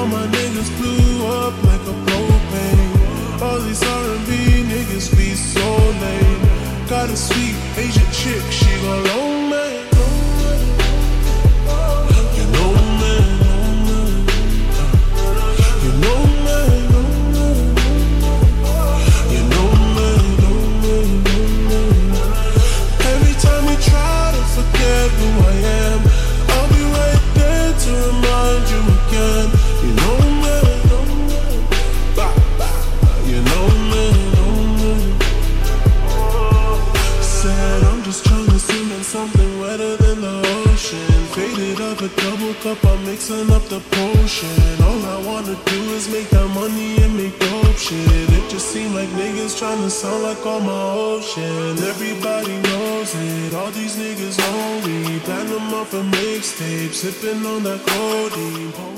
my niggas blew up like a propane. All these R&B niggas be so lame. Got a sweet Asian chick, she gon' loan me. You know me, you know me, you know me. Every time you try to forget who I am, I'll be right there to remind you again. You know me, you know me. Said I'm just trying to swim in something wetter than the ocean. Faded up a double cup, I'm mixing up the potion. All I wanna do is make that money and make dope shit. It just seems like niggas trying to sound like all my ocean. Everybody knows it, all these niggas lonely. Plan them up for mixtapes, sipping on that codeine.